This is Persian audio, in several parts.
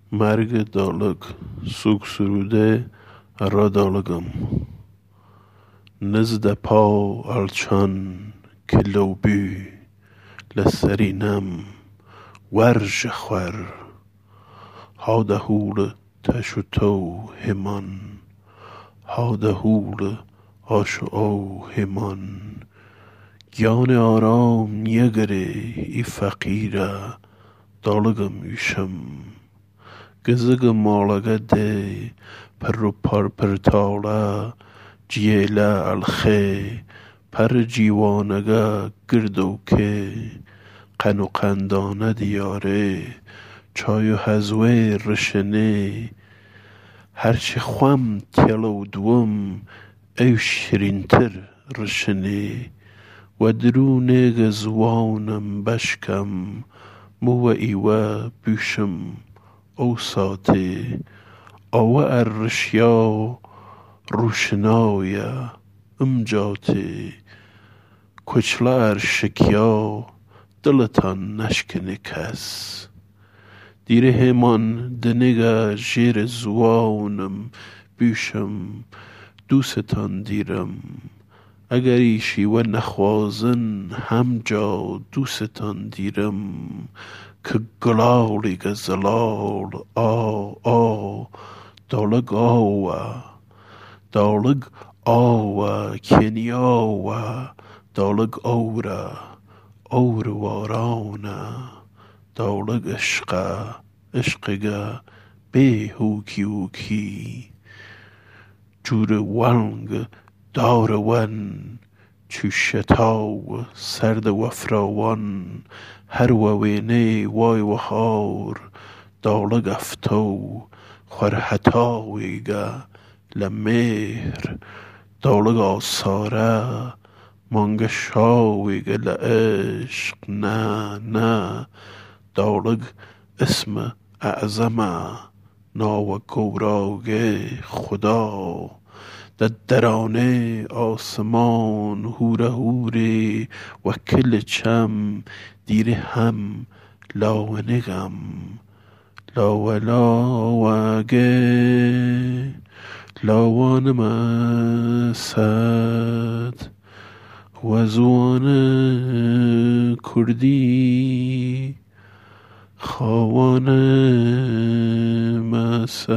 مرگ دالک سوک سروده را دالگم نزد پا الچان کلوبی لسرینم ورژ خور هاده هول تشتو همان هاده هول آش او همان گیان آرام یگره ای فقیره دالگم یشم گزگ مالگه ده پر پر پرتاله جیله الخه پر جیوانگه گردو که قن و قندانه دیاره چای و هزوه رشنه هرچه خوام تلو دوم او شرینتر رشنه و درونه زوانم بشکم مو ایوه بیشم او ساته او ارشیا روشنایا امجاته کچلا ارشکیا دلتان نشکنه کس دیره همان دنگه جیر زوانم بیشم دوستان دیرم اگر ایشی و نخوازن همجا دوستان دیرم که گلالی گزلال دالگ آوه کنیاوه دالگ اور وارانه دالگ عشقگه به هوکی جور ونگ دار ون چو شتاو سرد و فراوان هر وینه وای و هار دالگ افتو خورهتاویگه لمهر دالگ آساره مانگه شاویگه لعشق نه دالگ اسم اعظمه ناو گوراگه خدا در درانه آسمان هوره هوره و کل چم دیره هم لاونگم لاوگه لاوانم است و زوان کردی خواانم است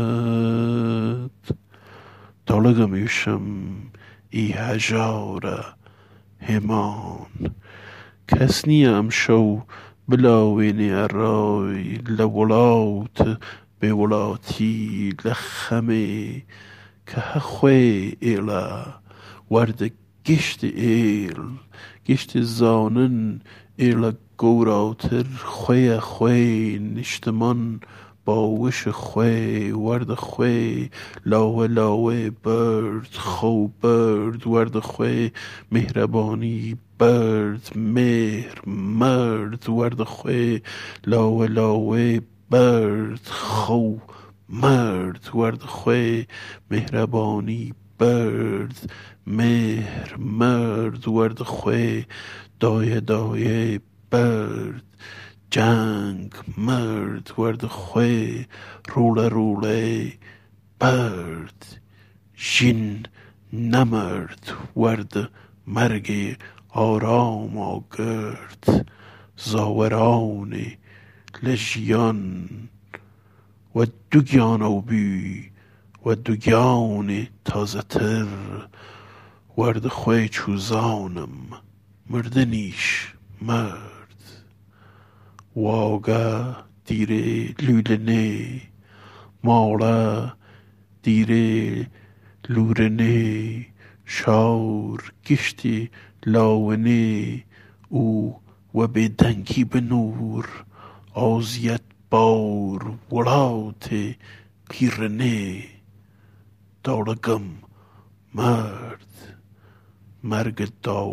دالگم یوشم ای هجاره همان کس نیم شو بلاوینی ارای لولات به ولاتی لخمه که هخوی ایله ورد گشت ایل گشت زانن ایله گوراتر خوی نشتمان باوش خوی ورد خوی لاوه برد خو برد ورد خوی مهربانی برد مهر مرد ورد خوی لاوه برد خو مرد ورد خوی مهربانی برد مهر مرد ورد خوی دایه برد جنگ مرد ورد خوی روله برد جین نمرد ورد مرگ آرام آگرد زاوران لژیان و دوگیان او بی و دوگیان تازه تر ورد خوی چوزانم مردنیش مرد واگه دیره لولنه ماله دیره لورنه شار گشتی لاونه او و به دنگی به نور آزیت بار ولات پیرنه دالگم مرگ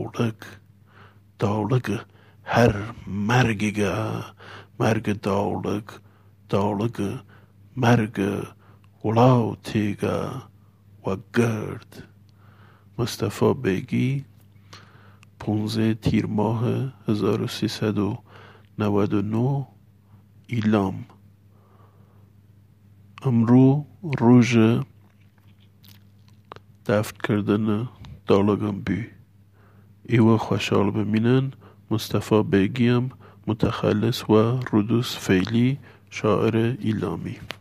دالگ هر مرگگه مرگ دالگ مرگ ولاتیگه و گرد مصطفی بیگی 15 تیر ماه 1399 ایلام. امرو روژ دفن کردن دالگم بی. ایوه خوشحال بمینن مصطفی بیگیم، متخلص و رودوس فیلی، شاعر ایلامی.